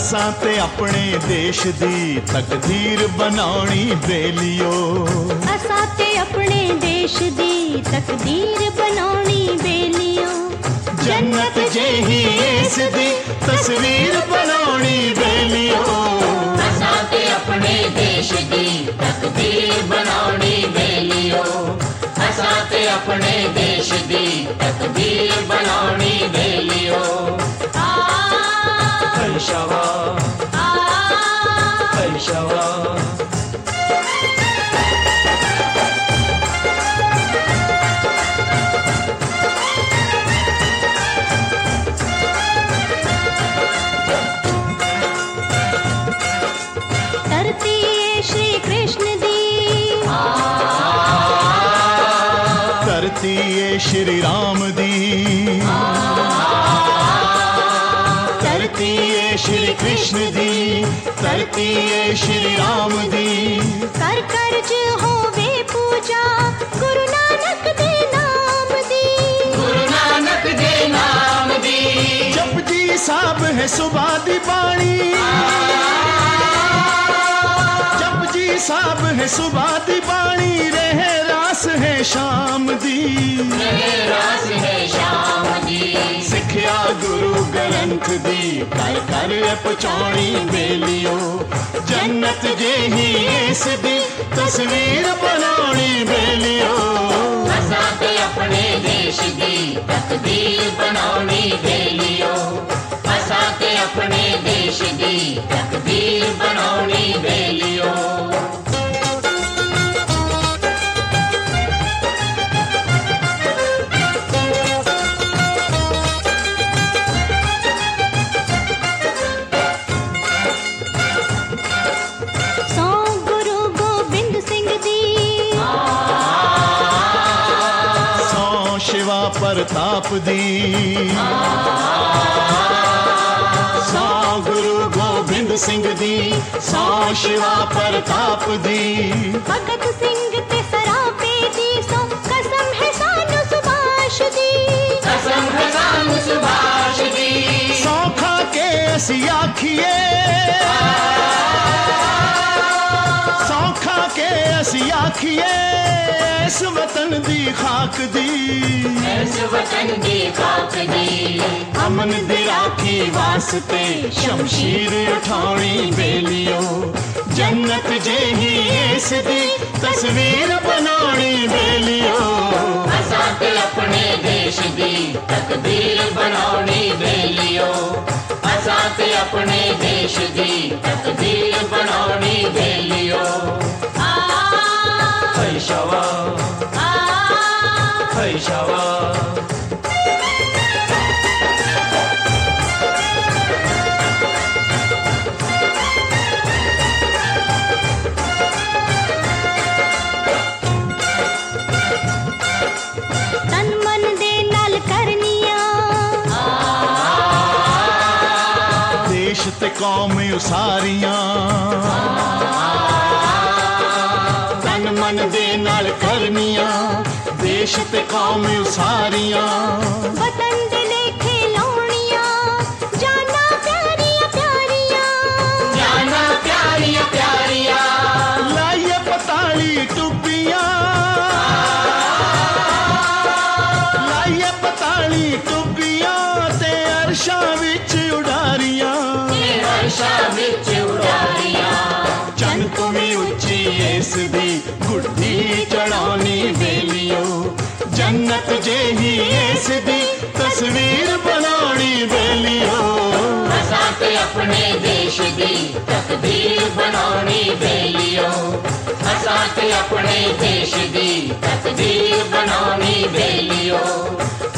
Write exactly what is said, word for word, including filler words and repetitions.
असां ते अपने देश दी तकदीर बनानी बेलियो। असां ते अपने देश दी तकदीर बनानी बेलियो। जन्नत जेही इस दी तस्वीर बनानी बेलियो। असां ते अपने देश दी तकदीर बनानी बेलियो। असां ते अपने देश दी तकदीर बनानी बेलियो। फैशवा फैशवा धरती श्री कृष्ण दी, धरती श्री राम दी, धरती श्री कृष्ण दी, धरती श्री राम दी। कर करज होवे पूजा गुरु नानक दे नाम दी। गुरु नानक दे नाम दी। जपजी साहब है सुबह दी बाणी, जपजी साहब है सुबह दी बाणी। रहे रास है शाम दी, रहे रास है शाम दी। सिखिया गुरु ग्रंथ दी कर कर पहुंचानी बेलियो। जन्नत जेही इस दी तस्वीर बनानी बेलियो। असां ते अपने देश दी तकदीर बनानी बेलियो। असां ते अपने देश दी तकदीर बनानी बेलियो। सौ गुरु गोबिंद सिंह दी, सौ शिवा प्रताप दी, सौ गुरु गोबिंद सिंह दी, सौ शिवा प्रताप दी। भगत सिंह ते सरापे दी, सौ कसम है सानू सुभाष दी। कसम है सानू सुभाष दी। सौ खा के असी आखिए, सौ खा के असी आखिए इस वतन दी खाक दी। इस वतन दी खाक दी। अमन दी राखी वास्ते शमशीर उठानी बेलियो। जन्नत जेही इस दी तस्वीर बनानी बेलियो। असां ते अपने देश दी तकदीर बनानी बेलियो। असां ते अपने देश दी तकदीर बनानी बेलियो। फैशवा फैशवा तन मन दे नाल करनिया, देश ते कौम उसारियां। तन मन दे नाल करनियां, देश ते कौम उसारियां। वतन दे लेखे लाउणिया, जाना प्यारिया प्यारिया। जाना प्यारिया प्यारिया। लाइए पताली टुबियां, लाइए पताली टुबियां ते अरशां विच उडारियां। वर्षा विच उडारियां। चन तुमी उच्ची इस दी गुड्डी चढ़ानी बेलियो। जन्नत जेही इस दी तस्वीर बनानी बेलियो। असां ते अपने देश दी तकदीर बनानी बेलियो। असां ते अपने देश दी तकदीर बनानी बेलियो।